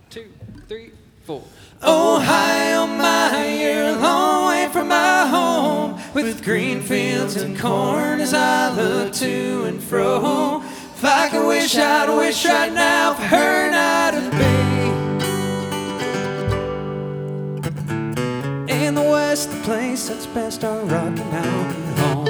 2, 3, 4. Oh, hi, oh my, you're a long way from my home, with green fields and corn as I look to and fro. If I could wish, I'd wish right now for her and I to be in the West, the place that's best, our Rocky Mountain home.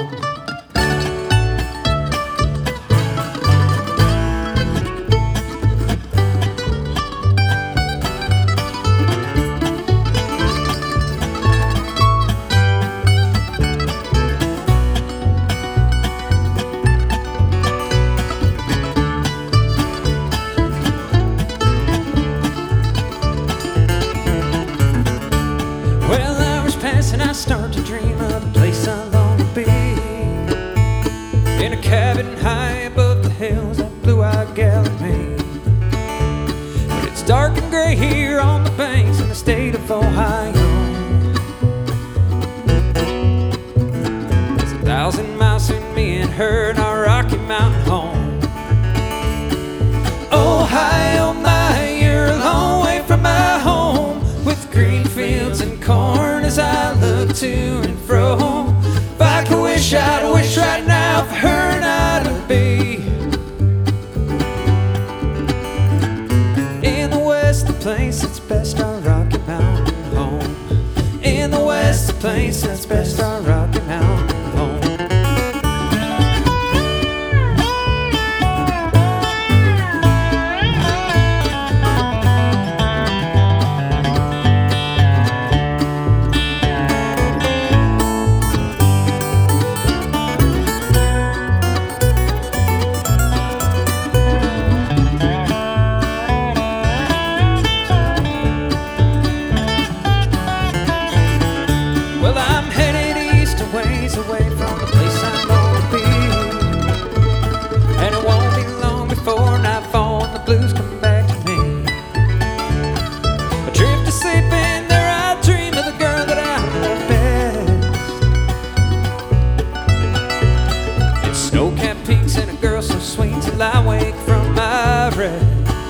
And I start to dream of the place I long to be, in a cabin high above the hills, that blue-eyed gal and me. But it's dark and gray here on the banks in the state of Ohio. There's 1,000 miles between me and her and our Rocky Mountain home. Oh, hi, oh my, you're a long way from my home, with green fields and corn as I look to and fro. If I could wish, I'd wish right now for her and I to be in the West, the place that's best, our Rocky Mountain home. In the West, the place that's best, our Rocky Mountain home. Away from the place I'm gonna be, and it won't be long before nightfall and the blues come back to me. I drift to sleep and there I dream of the girl that I love best. It's snow-capped peaks and a girl so sweet till I wake from my rest.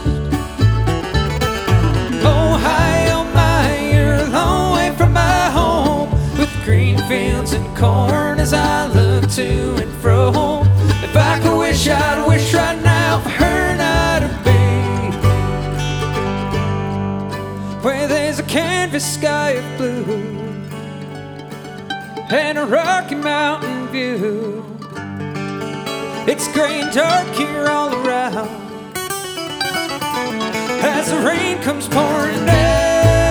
Oh, hi, oh my, you're a long way from my home, with green fields and corn as I look to and fro. If I could wish, I'd wish right now for her and I to be where there's a canvas sky of blue and a Rocky Mountain view. It's gray and dark here all around as the rain comes pouring down.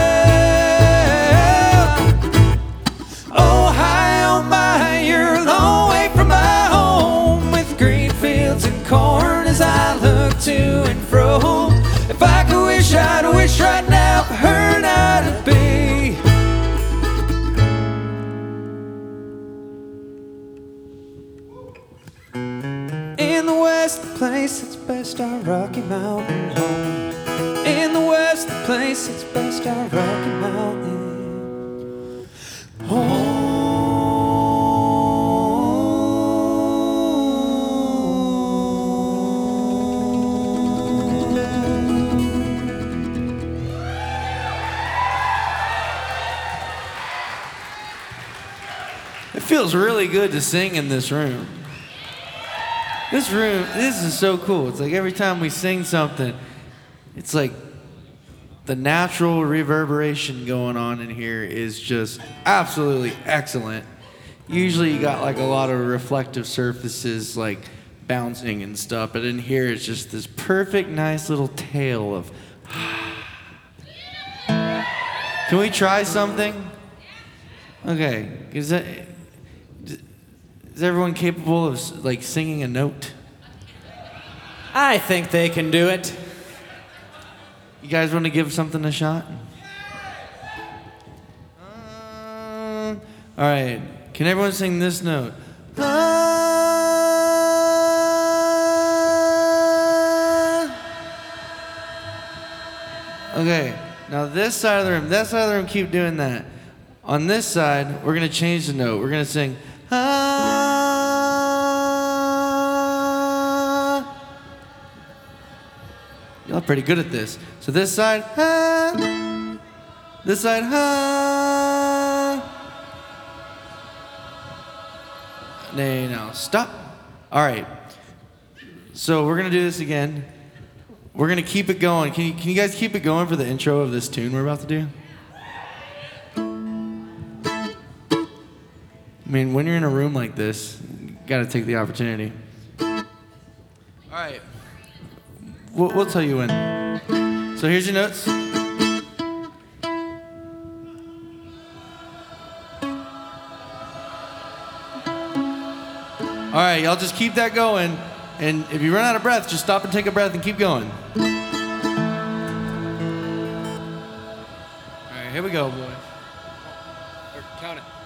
Oh, hi, oh my, you're a long way from my home, with green fields and corn as I look to and fro. If I could wish, I'd wish right now for her and I to be in the West, the place that's best, our Rocky Mountain home. In the West, the place that's best, our Rocky Mountain home. It feels really good to sing in this room. This is so cool. It's like every time we sing something, it's like the natural reverberation going on in here is just absolutely excellent. Usually you got like a lot of reflective surfaces like bouncing and stuff, but in here it's just this perfect, nice little tail of Can we something? Okay, is everyone capable of like singing a note? I think they can do it. You guys want to give something a shot? All right, can everyone sing this note? Okay, now this side of the room, that side of the room, keep doing that. On this side, we're gonna change the note. We're gonna sing, Y'all pretty good at this. So this side, ha. This side, ha. No, stop. All right. So we're gonna do this again. We're gonna keep it going. Can you guys keep it going for the intro of this tune we're about to do? I mean, when you're in a room like this, you gotta take the opportunity. All right. We'll tell you when. So here's your notes. All right, y'all just keep that going. And if you run out of breath, just stop and take a breath and keep going. All right, here we go, boys. Count it.